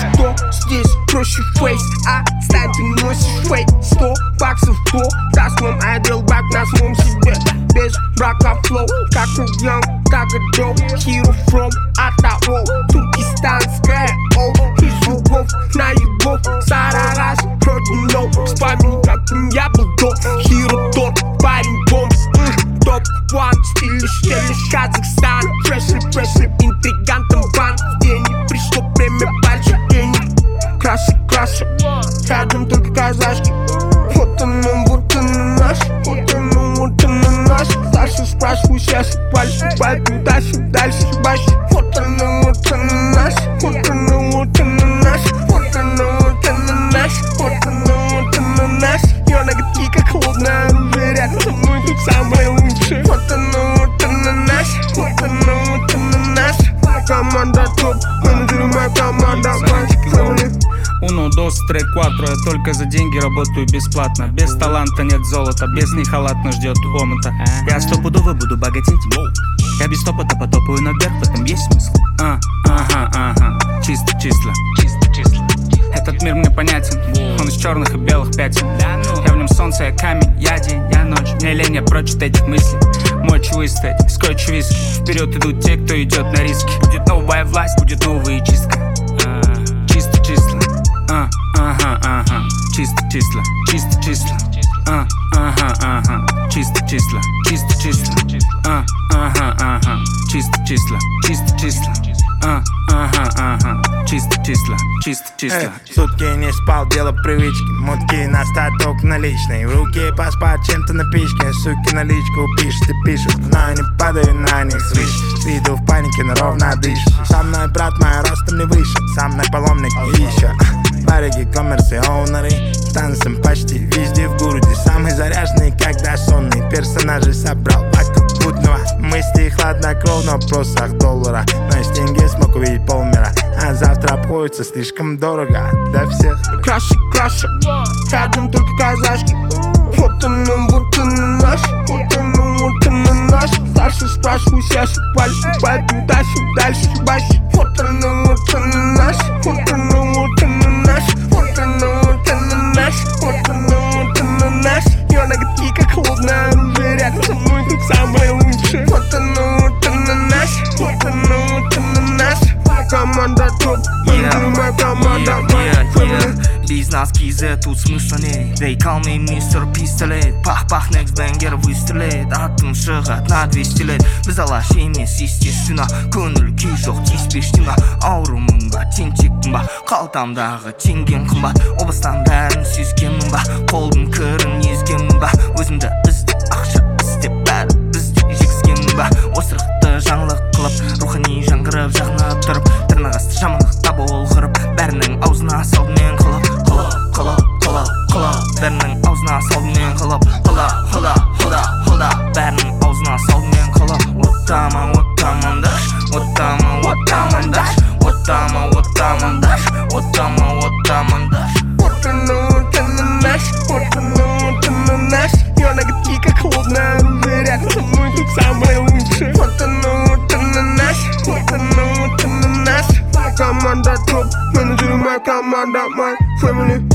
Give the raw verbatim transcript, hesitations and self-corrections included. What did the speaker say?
что здесь проще фейс, а стань ты носишь фейк. Сто баксов по даст нам отдел бак на самом себе. Без брака флоу, как у Young, так и Joe. Hero from Атао, туркестанская оу. Из югов на югов, Сарарас, против ног. Вспомни, как я был до. Hero тот, парень бомб. Топ-1, стиль стиль Казахстан. Фрешли, фрешли, интригантом бан. День пришло время больше денег. Краше, краше, рядом только казашки. Вот он, вот он наш, вот он, вот он наш. Дальше спрашиваю, сейчас пальцы, пойду дальше, дальше, дальше. Вот он, вот он наш, вот он, вот он наш. Вот он, вот он наш, вот он, вот он наш. Я ноготки, как холодное оружие, рядом со мной тут самое лучшее. Вот он, вот он наш, вот он, вот он наш. Команда топ, менеджеры, моя команда, моя. Uno, dos, tres, cuatro. Я только за деньги работаю бесплатно. Без таланта нет золота, без них халатно ждет омута. Я стопудово буду богатеть. Я без топота потопаю наверх, в этом есть смысл. А, ага, ага, чисто числа. Чисто числа. Этот мир мне понятен, он из черных и белых пятен. Я в нем солнце, я камень, я день, я ночь. Мне лень, я прочь от этих мыслей. Мочь выстоять, скотч виски. Вперед идут те, кто идет на риски. Будет новая власть, будет новая чистка. Чисто числа. А, ага, ага, чисто числа, чисто числа. А, ага, ага, чисто числа, чисто числа. А, ага, ага, чисто числа, чисто числа. А, ага, ага, чисто числа, чисто числа. Сутки не спал, дело привычки. Мутки на статок наличный. В руке поспать чем-то на пичке. Суки на личку пишут и пишут. Но я не падаю на них свыше. С виду в панике, но ровно дышит. Со мной брат мой ростом не выше. Со мной паломник и еще барыги, коммерсы, оунеры. Танцем почти везде в городе. Самый заряженный, когда сонный. Персонажи собрал вокруг будного. Мысли хладнокровно в просах доллара. Но из тенге смог увидеть полмира. А завтра обходится слишком дорого для всех. Краше, краше, рядом только казашки. Вот он, вот он наш, вот он, вот он наш. Дальше спрашиваю, сейчас пальцы, пойду дальше, дальше, дальше. Вот он, вот он наш, вот он, вот он наш. Вот он, вот он наш, вот он, вот он наш. Я ноготки, как холодное оружие, рядом со мной тут самое лучшее. Вот он, вот он наш, вот он, вот он наш. Команда топ, моя команда, моя family. Бизнес кизе, тут смысла нет. They call me мистер Пистолет. Пах-пах, next banger выстрелит. Атым шығат на двести лет. Біз алаш емес, естественно. Көңіл күй жоқ, тиіспештің ба. Аурумын ба, тентекпін ба. Қалтамдағы теңгем қымбат. Облыстан бәрін сезгенмін ба. Қолдың кірін езгенмін ба. Өзімді іздеп, ақша іздеп, бәрі бізді жексенмін ба. Осырықты жаңлық қылып, рухани жаңғырып, жағынып тұрып, тырнағасты жамандықта болғырып, бәрінің аузына салдымен қылып, қылып, қылып, қылып, қылып, бәрінің аузына салдымен қылып, қылып, қылып, қылып, қылып, бәрінің аузына салдымен қылып. Оттама, оттамандаш, оттама, оттамандаш, оттама, оттамандаш, оттама, оттамандаш. Вот он, вот он наш, вот он, вот он наш. Я ноготки, как холодное оружие, рядом со мной тут самое лучшее. Вот он, вот он наш, вот он, вот он наш. Команда топ, менеджеры, моя команда, моя family.